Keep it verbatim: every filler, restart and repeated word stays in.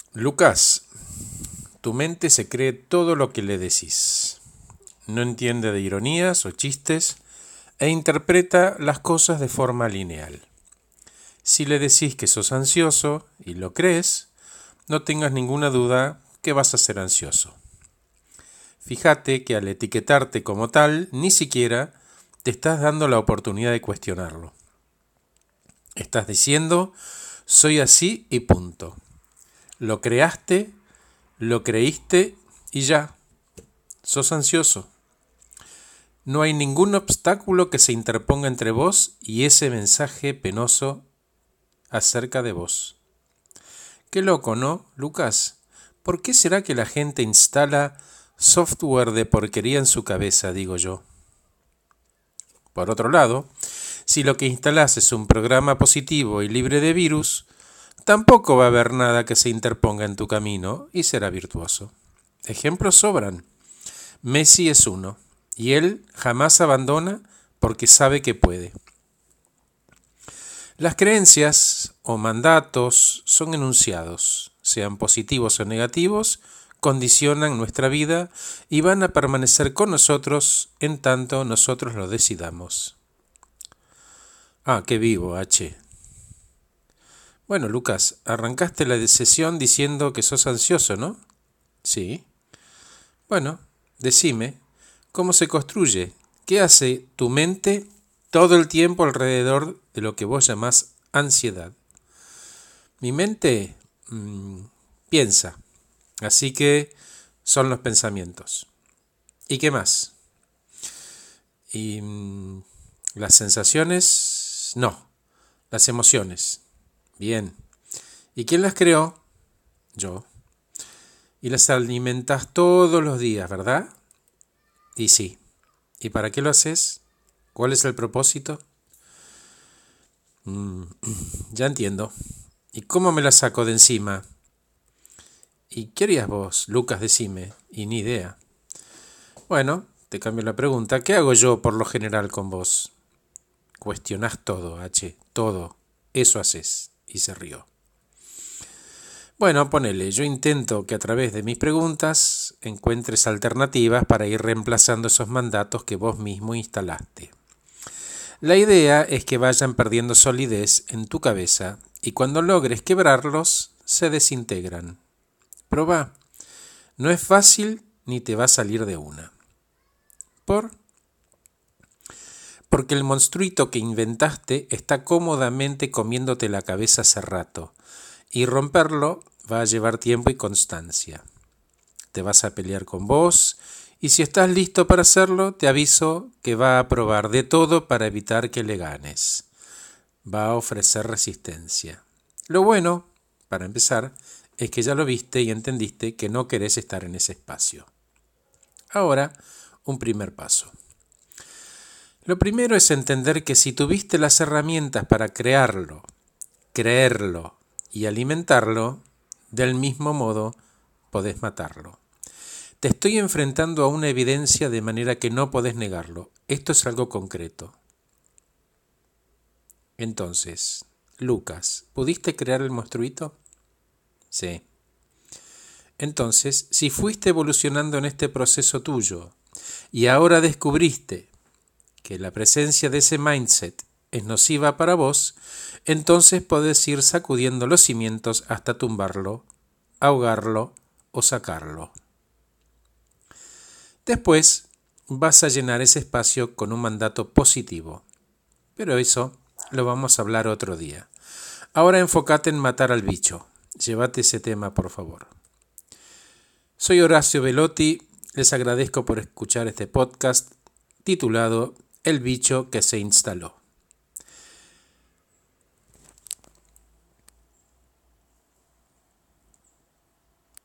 Lucas, tu mente se cree todo lo que le decís. No entiende de ironías o chistes e interpreta las cosas de forma lineal. Si le decís que sos ansioso y lo crees, no tengas ninguna duda que vas a ser ansioso. Fíjate que al etiquetarte como tal, ni siquiera te estás dando la oportunidad de cuestionarlo. Estás diciendo, soy así y punto. Lo creaste, lo creíste y ya, sos ansioso. No hay ningún obstáculo que se interponga entre vos y ese mensaje penoso acerca de vos. Qué loco, ¿no, Lucas? ¿Por qué será que la gente instala software de porquería en su cabeza, digo yo? Por otro lado, si lo que instalás es un programa positivo y libre de virus, tampoco va a haber nada que se interponga en tu camino y será virtuoso. Ejemplos sobran. Messi es uno, y él jamás abandona porque sabe que puede. Las creencias o mandatos son enunciados, sean positivos o negativos, condicionan nuestra vida y van a permanecer con nosotros en tanto nosotros lo decidamos. Ah, qué vivo, H. Bueno, Lucas, arrancaste la sesión diciendo que sos ansioso, ¿no? Sí. Bueno, decime, ¿cómo se construye? ¿Qué hace tu mente todo el tiempo alrededor de lo que vos llamás ansiedad? Mi mente mmm, piensa, así que son los pensamientos. ¿Y qué más? Y mmm, las sensaciones, no, las emociones. Bien. ¿Y quién las creó? Yo. Y las alimentas todos los días, ¿verdad? Y sí. ¿Y para qué lo haces? ¿Cuál es el propósito? Mm, ya entiendo. ¿Y cómo me la saco de encima? ¿Y qué harías vos, Lucas? Decime. Y ni idea. Bueno, te cambio la pregunta. ¿Qué hago yo por lo general con vos? Cuestionás todo, H. Todo. Eso haces. Y se rió. Bueno, ponele, yo intento que a través de mis preguntas encuentres alternativas para ir reemplazando esos mandatos que vos mismo instalaste. La idea es que vayan perdiendo solidez en tu cabeza y cuando logres quebrarlos, se desintegran. Probá. No es fácil ni te va a salir de una. ¿Por? Porque el monstruito que inventaste está cómodamente comiéndote la cabeza hace rato. Y romperlo va a llevar tiempo y constancia. Te vas a pelear con vos y si estás listo para hacerlo, te aviso que va a probar de todo para evitar que le ganes. Va a ofrecer resistencia. Lo bueno, para empezar, es que ya lo viste y entendiste que no querés estar en ese espacio. Ahora, un primer paso. Lo primero es entender que si tuviste las herramientas para crearlo, creerlo, y alimentarlo, del mismo modo podés matarlo. Te estoy enfrentando a una evidencia de manera que no podés negarlo. Esto es algo concreto. Entonces, Lucas, ¿pudiste crear el monstruito? Sí. Entonces, si fuiste evolucionando en este proceso tuyo y ahora descubriste que la presencia de ese mindset es nociva para vos, entonces podés ir sacudiendo los cimientos hasta tumbarlo, ahogarlo o sacarlo. Después vas a llenar ese espacio con un mandato positivo, pero eso lo vamos a hablar otro día. Ahora enfócate en matar al bicho. Llévate ese tema, por favor. Soy Horacio Velotti, les agradezco por escuchar este podcast titulado El bicho que se instaló.